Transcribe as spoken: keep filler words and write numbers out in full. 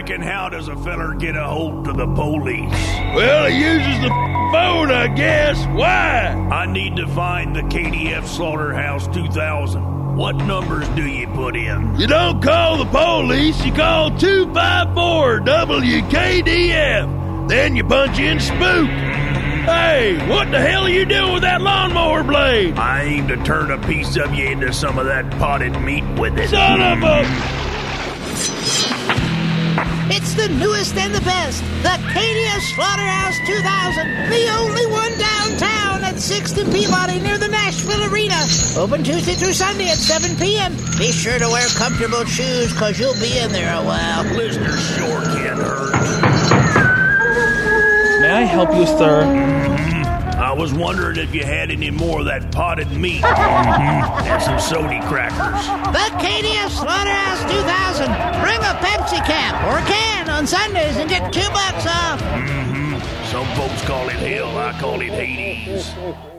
reckon how does a feller get a hold of the police? Well, he uses the phone, I guess. Why? I need to find the K D F Slaughterhouse two thousand. What numbers do you put in? You don't call the police, you call two five four W K D F. Then you punch in spook. Hey, what the hell are you doing with that lawnmower blade? I aim to turn a piece of you into some of that potted meat with it. Son of a... It's the newest and the best, the K D F Slaughterhouse two thousand, the only one downtown at sixth and Peabody near the Nashville Arena. Open Tuesday through Sunday at seven p.m. Be sure to wear comfortable shoes, because you'll be in there a while. Listeners sure can't hurt. May I help you, sir? Mm-hmm. I was wondering if you had any more of that potted meat. Mm-hmm. And some sody crackers. The K D F Slaughterhouse two thousand. Bring a Pepsi cap or a can on Sundays and get two bucks off. Mm-hmm. Some folks call it hell, I call it Hades.